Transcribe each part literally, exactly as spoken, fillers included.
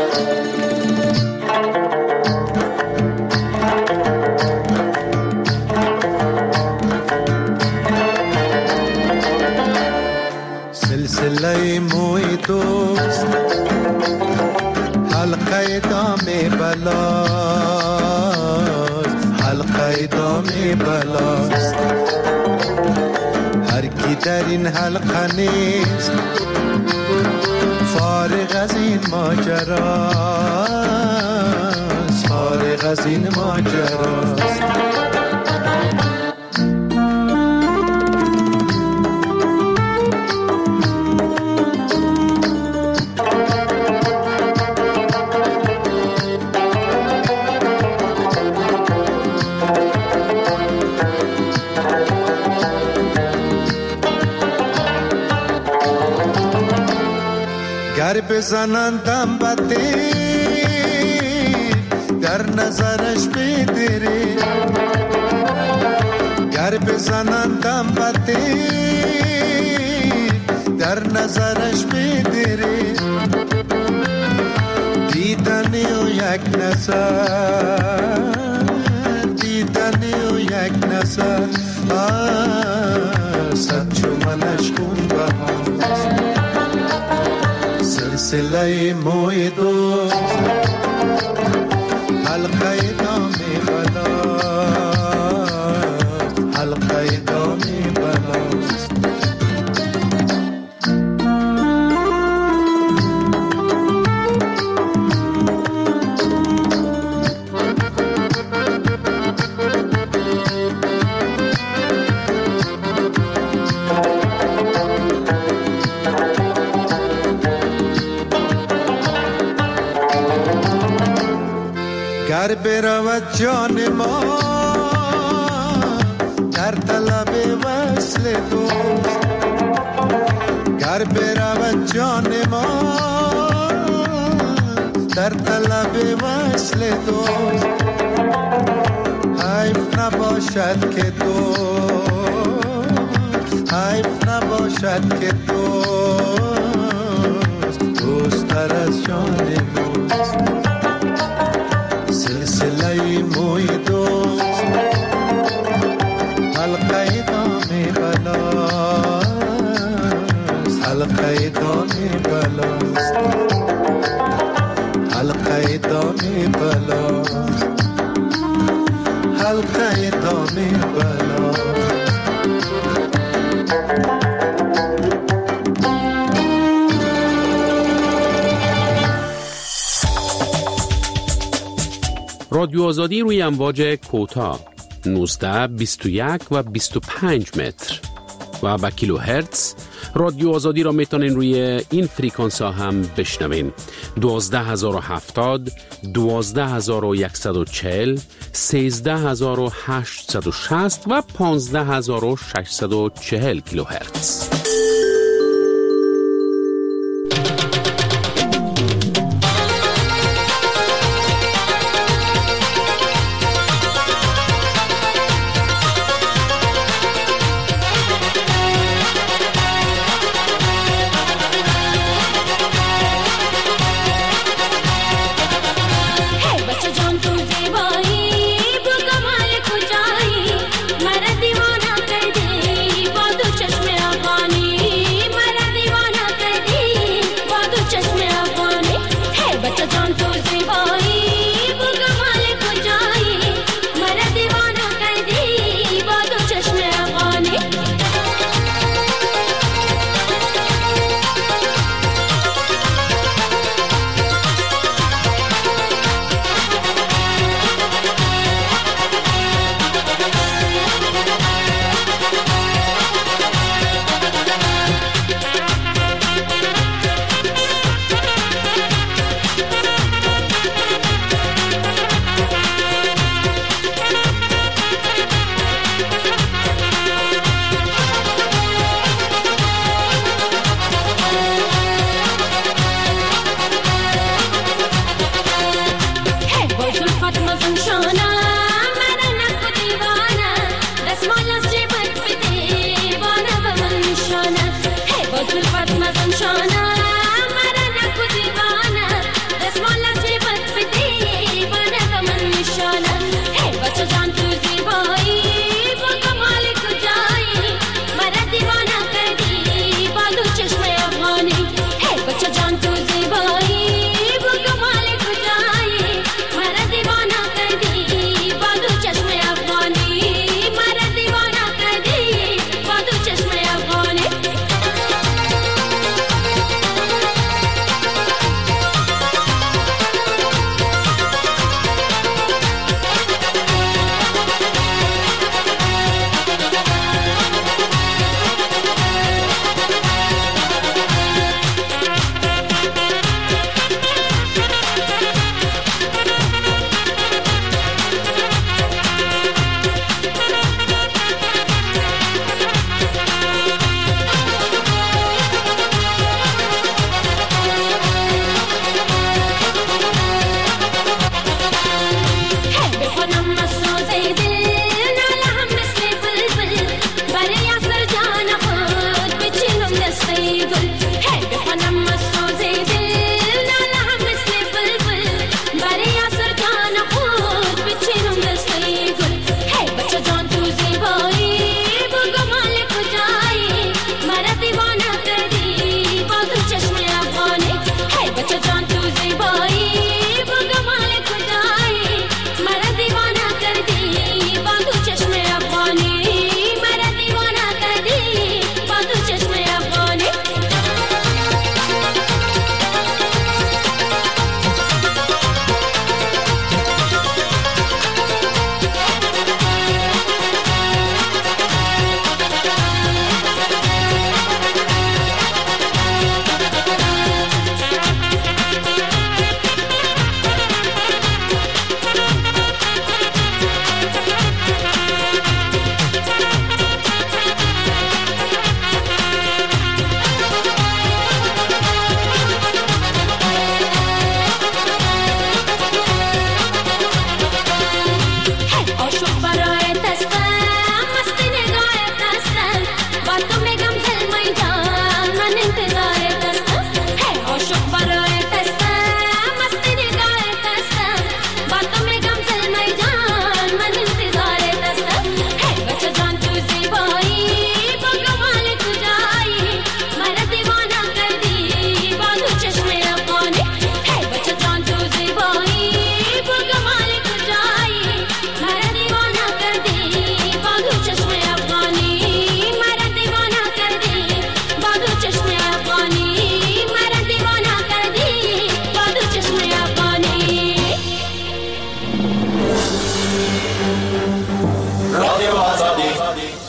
سلسله موی دوست حلقه دام بلاست، حلقه دام بلاست. هر کی در این حلقه نیست فارغ از این ماجراست، فارغ از این ماجراست. گر بزنندم بده در نظرش بدره، گر بزنندم بده در نظرش بدره. دیدنی و یک نظر، دیدنی و یک نظر صد چو منش خون بهاست. سلسله موی دوست حلقه دام بلاست، حلقه دام بلاست. گر برود جان ما در طلب وصل دوست، گر برود جان ما در طلب وصل دوست. حیف نباشد که دوست، حیف نباشد که دوست دوست تر از جان ماست. سلسله موی دوست حلقه دام بلاست، حلقه دام بلاست، حلقه دام بلاست، حلقه دام بلاست. رادیو آزادی روی امواج کوتاه نوزده، بیست و یک و بیست و پنج متر و با کیلو هرتز. رادیو آزادی را میتونین روی این فریکانس ها هم بشنوین: دوازده هزار و هفتاد، دوازده هزار و صد و چهل، سیزده هزار و هشتصد و شصت و پانزده هزار و ششصد و چهل کیلو هرتز. दीवाना कर दे वो तो चश्मे अफगानी।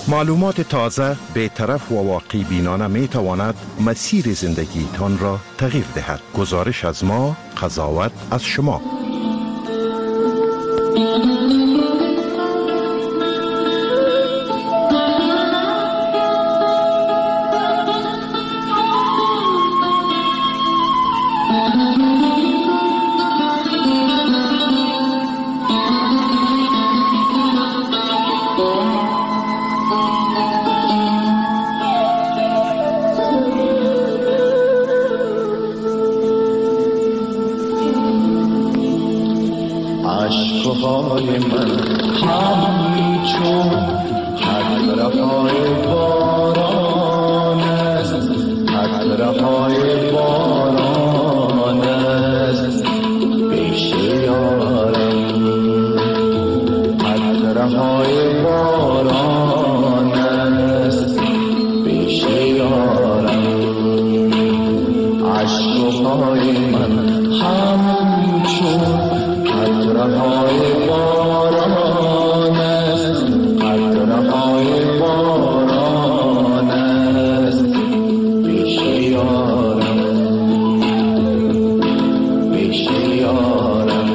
معلومات تازه، بی‌طرف و واقعی بینانه می تواند مسیر زندگی تان را تغییر دهد. گزارش از ما، قضاوت از شما. عشقهای من همچون قطره‌های باران است، قطره‌های باران است پیش یارم، قطره‌های باران است پیش یارم. عشقهای من همچون قطره‌های باران است، قطره‌های باران است پیش یارم، پیش یارم.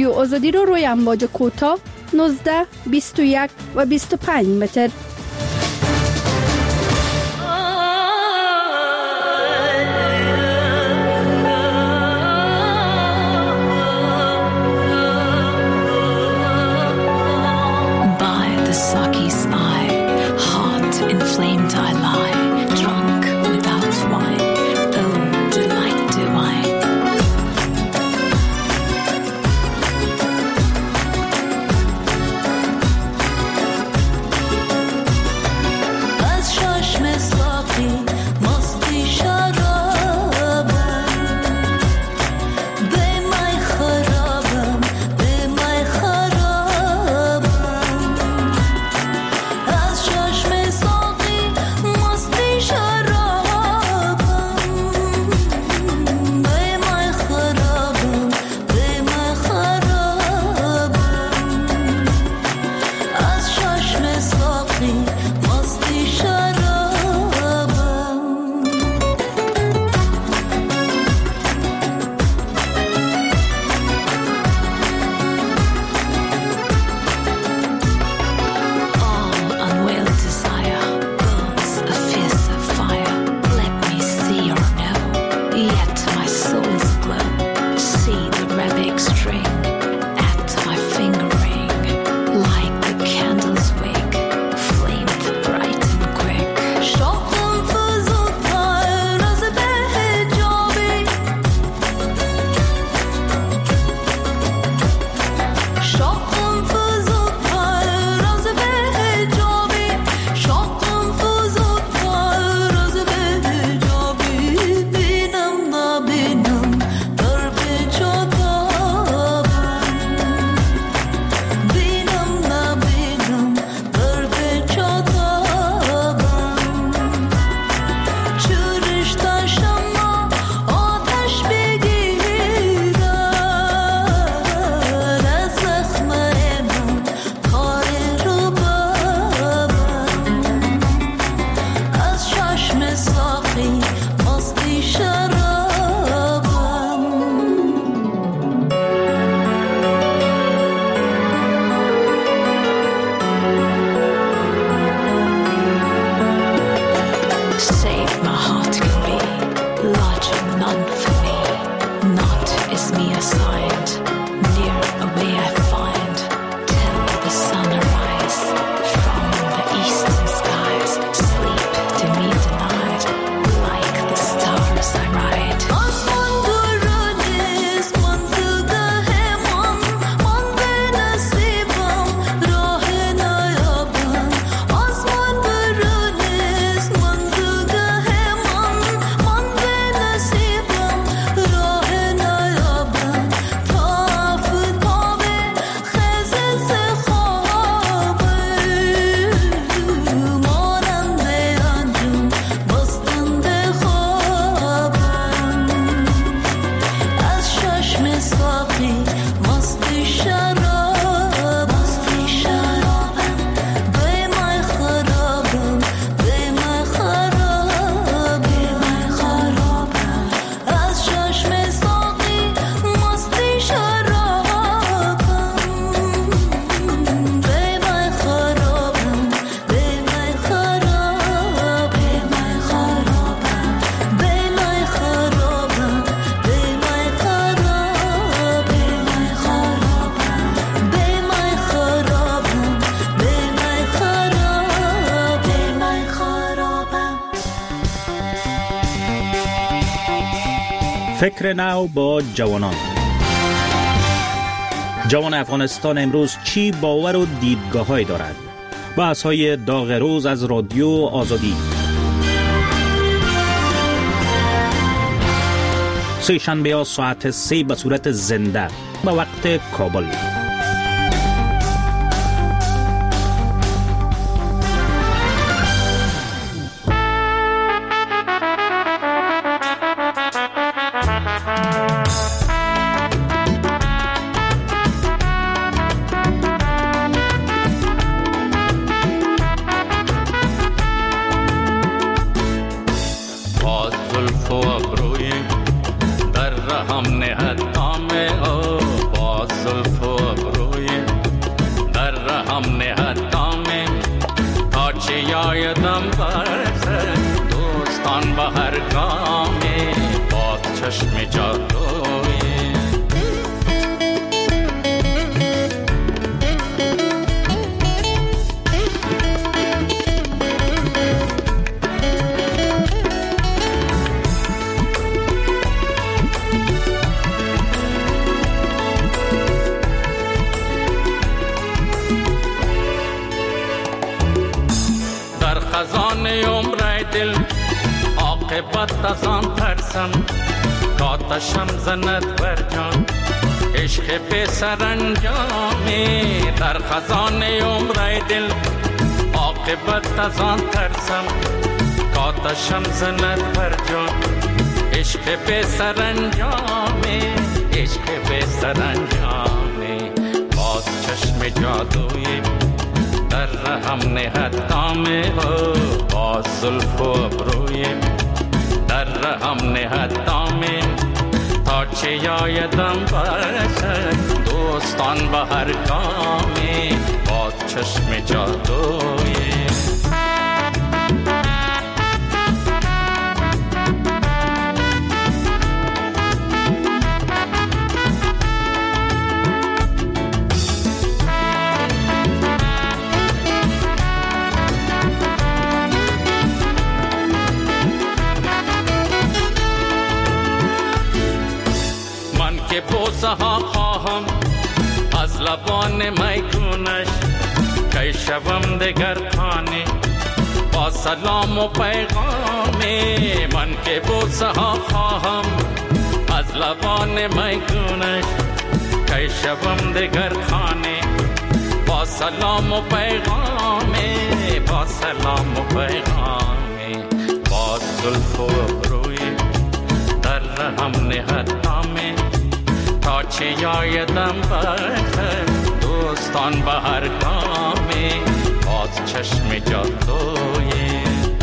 رادیو آزادی رو روی امواج کوتاه نوزده بیست و یک و بیست و پنج متر. فکر نو با جوانان. جوان افغانستان امروز چی باور و دیدگاه‌هایی دارد؟ بحث‌های داغ روز از رادیو آزادی. سه شنبه ها ساعت سه به صورت زنده به وقت کابل. هم نهد نام او با زلف دوستان به هر گامی باز چشم جادوی. خزانه عمر دل عاقبت از آن ترسم، کاتشم زند بر جان عشق به سرانجامی. در خزانه عمر دل عاقبت از آن ترسم، کاتشم زند بر جان عشق به سرانجامی. عشق به سرانجامی باز چشم جادوی در رحم نهد دامه باز زلف و ابروی. در رحم نهد دامه تا چه یایدم باشد دوستان به هر گامی باز چشم جادوی. که بوسه ها خواهم از لبان میگونش، که شوم دگر خانه با سلام و پیغامی. من که بوسه ها خواهم از لبان میگونش، که شوم دگر خانه با سلام و پیغامی. با سلام و پیغامی با زلف و ابروی در رحم نهد دامه تا چه یایدم بخیر دوستان به هر گامی باز چشم جادوی.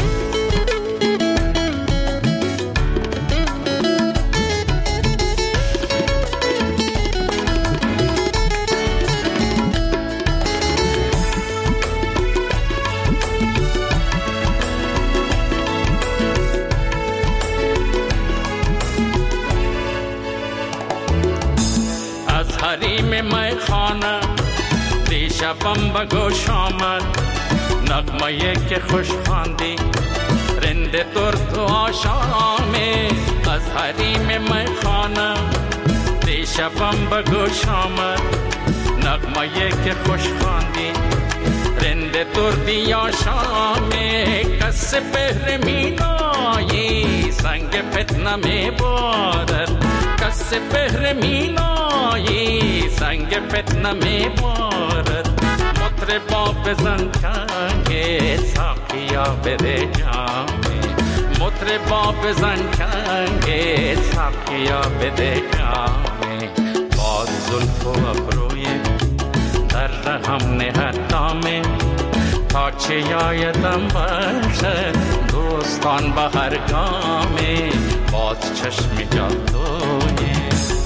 حریم می خانه دیشبم به گوش آمد، نغمه که خوش خواندی رند ترک و آشامی. از حریم می خانه دیشبم به گوش آمد، نغمه که خوش خواندی رند ترک و آشامی. کس بهر مینایی سنگ فتنه می بارد، کس بهر مینایی سنگ فتنه می بارد. مطربا بزن چنگ ساقیا بده جامی، مطربا بزن چنگ ساقیا بده جامی. باز زلف و ابروی در رحم نهد دامه تا چه یایدم باشد دوستان به هر گامی باز چشم جادوی.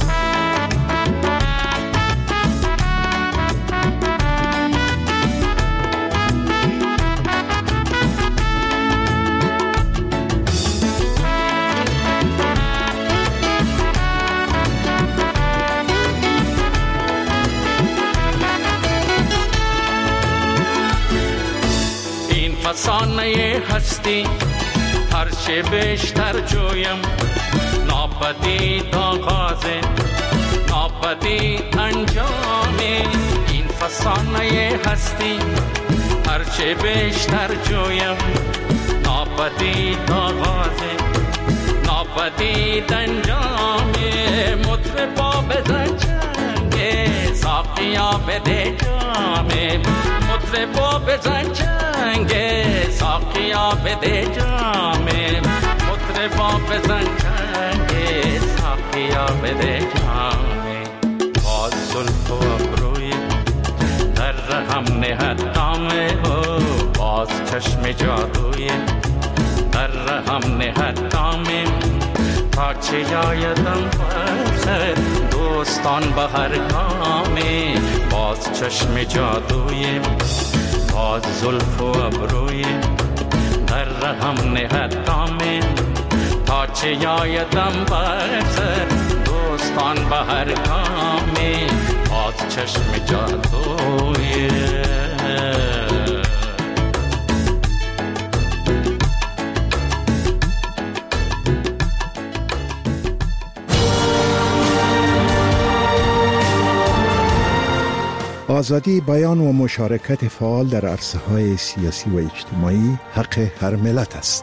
این فسانه هستی هر چه بیشتر جویم، ناپدید آغاز ناپدید انجامی. این فسانه هستی هر چه بیشتر جویم، ناپدید آغاز ناپدید انجامی. مطربا بزن چنگ ساقیا بده جامی، مطربا بزن چنگ ساقیا بده جامی. مطربا بزن چنگ ساقیا بده جامی. باز زلف و ابروی در رحم نهد دامه باز چشم جادوی در رحم نهد دامه تا چه یایدم بخیر دوستان به هر گامی باز چشم جادوی باز زلف و ابروی در رحم نهد دامه هرچی آیدم برسر دوستان به هر کامی باز چشم جادویه. آزادی بیان و مشارکت فعال در عرصه‌های سیاسی و اجتماعی حق هر ملت است.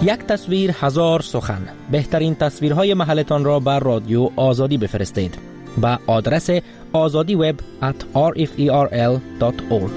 یک تصویر هزار سخن. بهترین تصویرهای محلتان را بر رادیو آزادی بفرستید با آدرس آزادی وب ات آر اف ای آر ال دات اورگ.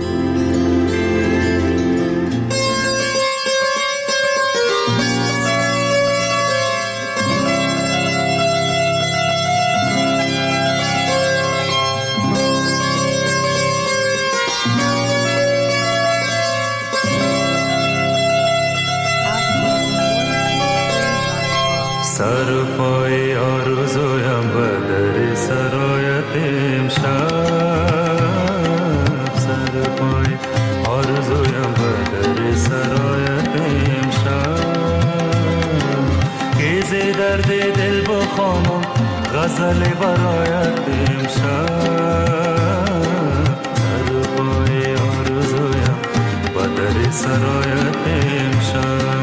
سر پای آرزویم بدر سرایت امشب، سر پای آرزویم بدر سرایت امشب، گیز درد دل بخوانم غزل برایت امشب، سر پای آرزویم بدر سرایت امشب.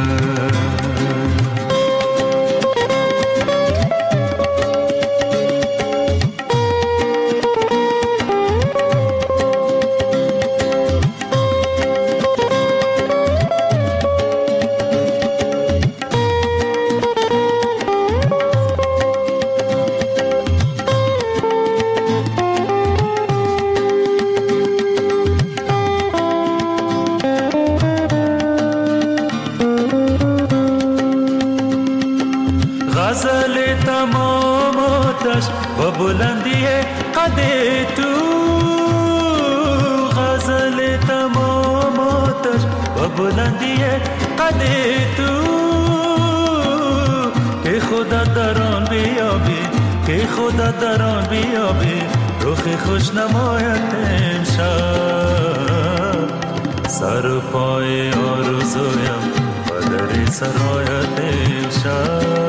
غزل تمام آتش و بلندی قد تو، غزل تمام آتش و بلندی قد تو، که خدا در آن بیابی، که خدا در آن بیابی، رخ خوش نمایت امشب، سر پای آرزویم و در سرایت امشب،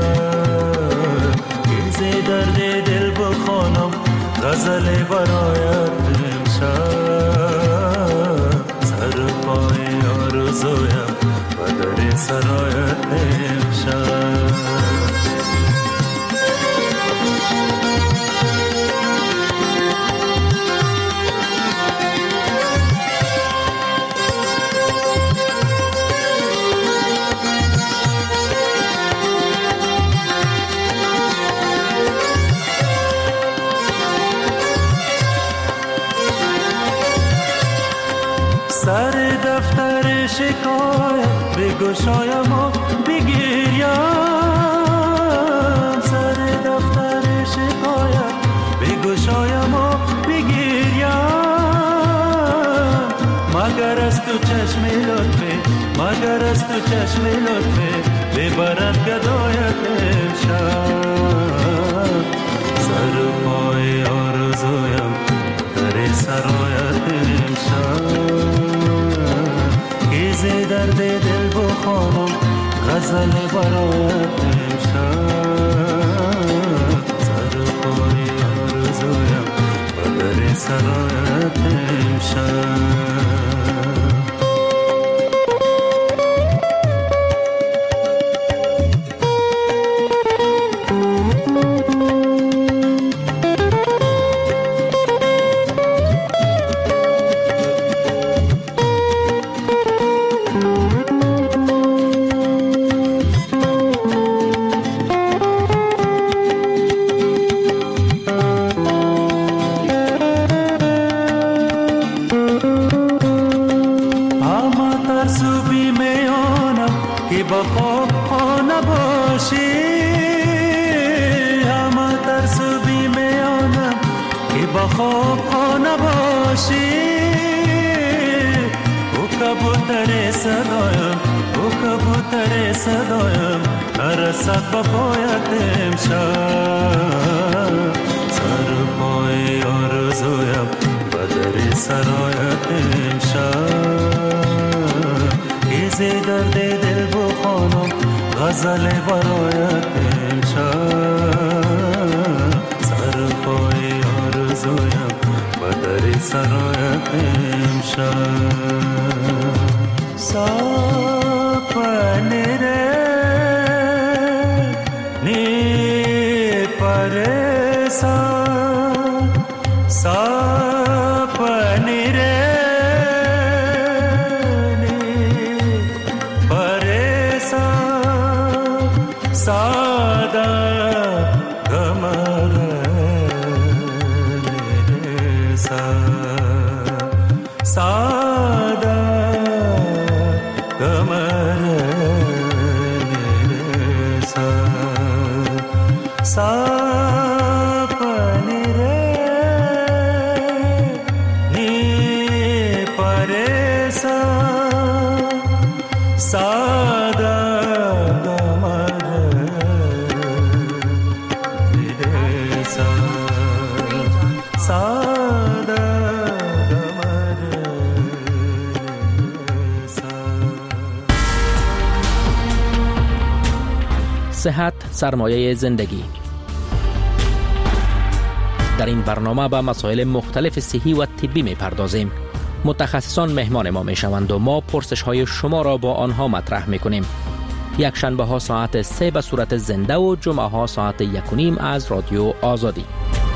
درد دل بخوانم غزل برایت امشب، سر پای آرزویم و در سرایت امشب. سر دفتر شکایت بگشایم و بگیریم، سر دفتر شکایت بگشایم و بگیریم، مگر از تو چشم لطفه، مگر از تو چشم لطفه ببرد گدایت امشب، سر پای آرزویم در سرایت امشب، درد دل بخوانم غزل برایت امشب، سر پای آرزویم و در سرایت امشب. نرسد با پایت امشب، سر پای آرزویم و در سرایت امشب، گیز درد دل بخوانم غزل برایت امشب، سر پای آرزویم و در سرایت امشب. سپنه सा कमर सा सपने रे नी परे सा सादा कमर सा सादा صحت سرمایه زندگی. در این برنامه به مسائل مختلف صحی و طبی می پردازیم. متخصصان مهمان ما می شوند و ما پرسش های شما را با آنها مطرح می کنیم. یک شنبه ها ساعت سه به صورت زنده و جمعه ها ساعت یک و نیم از رادیو آزادی.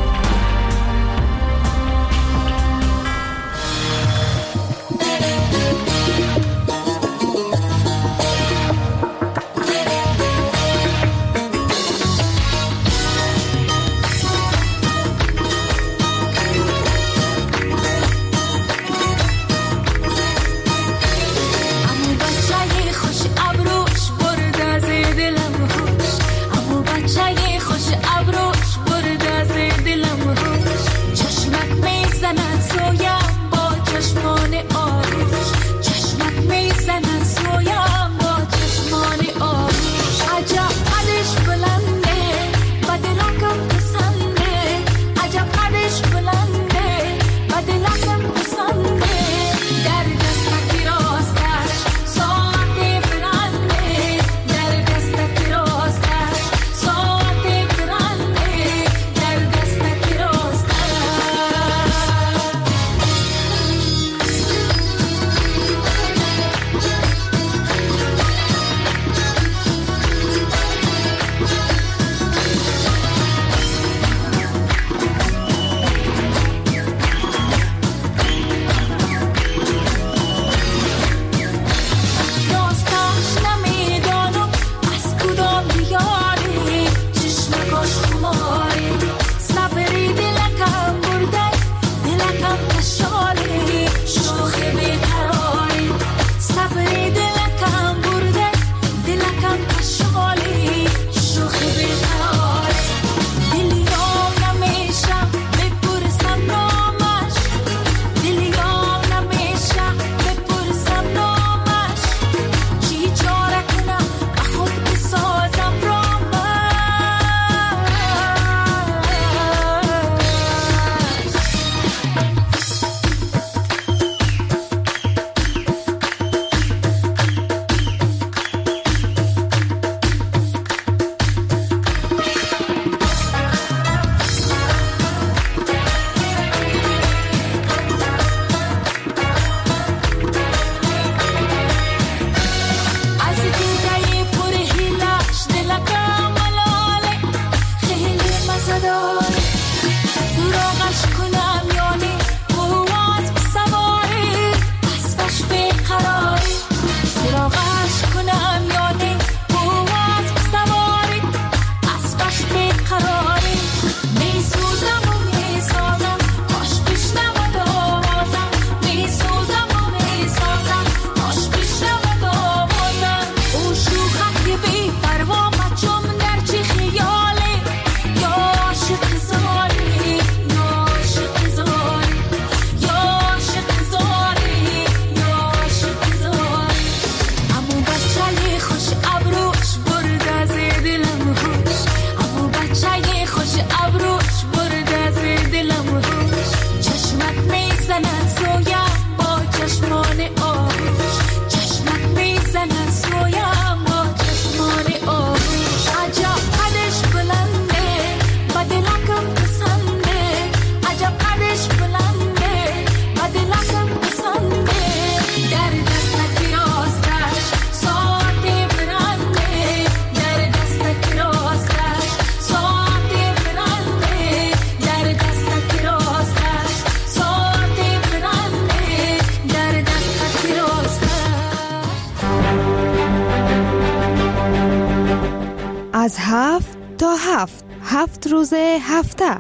از هفت تا هفت هفت روز هفته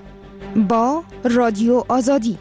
با رادیو آزادی.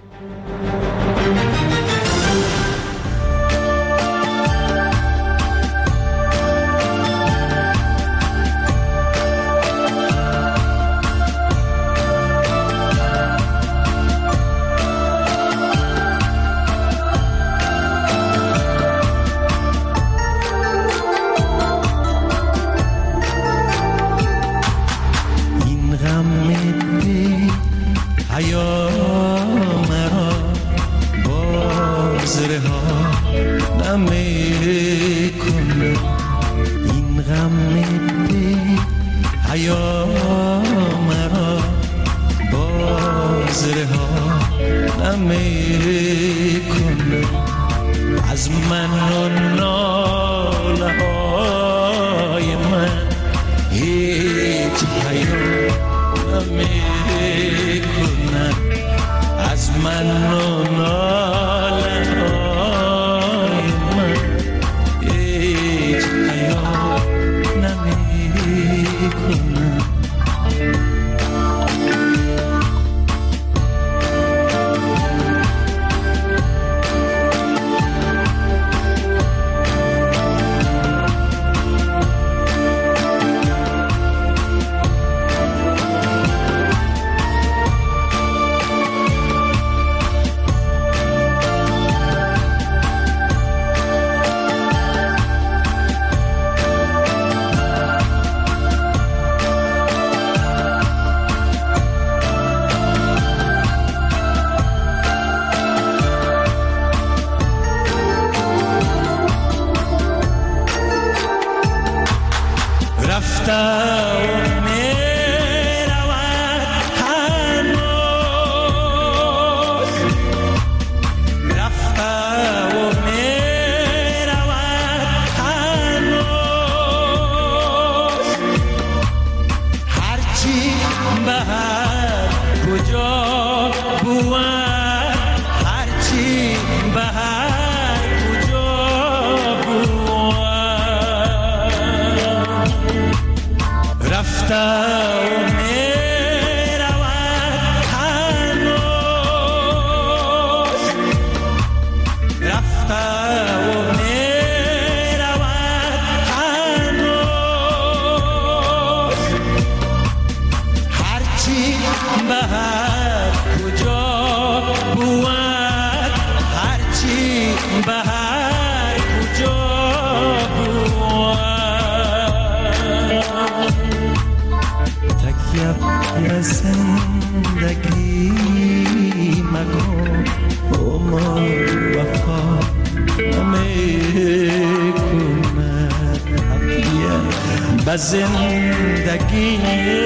زندگی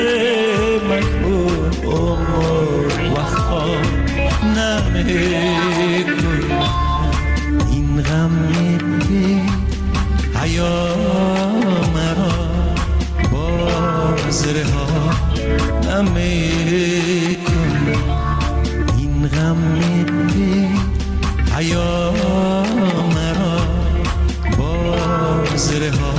مکن عمر وفا نمیکن این غم بی حیا مرا باز رها نمیکن این غم بی حیا مرا باز رها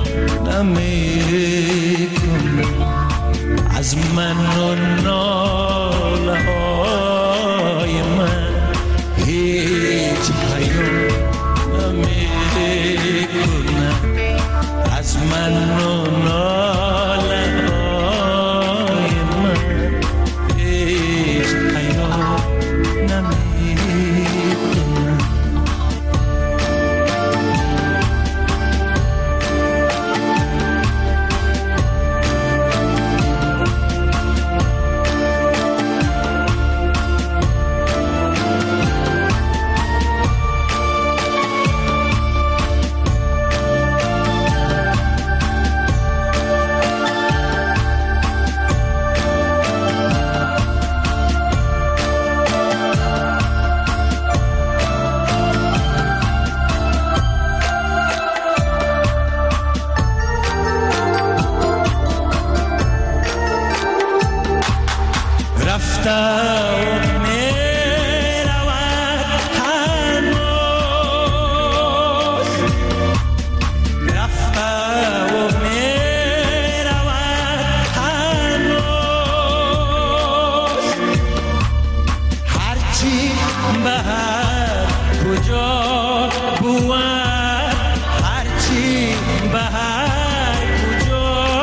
نمیکن از من و ناله های من هیچ پیام نمیکنم از من و ناله های من هیچ پیام نمیکنم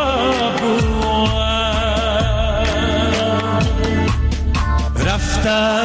رفتم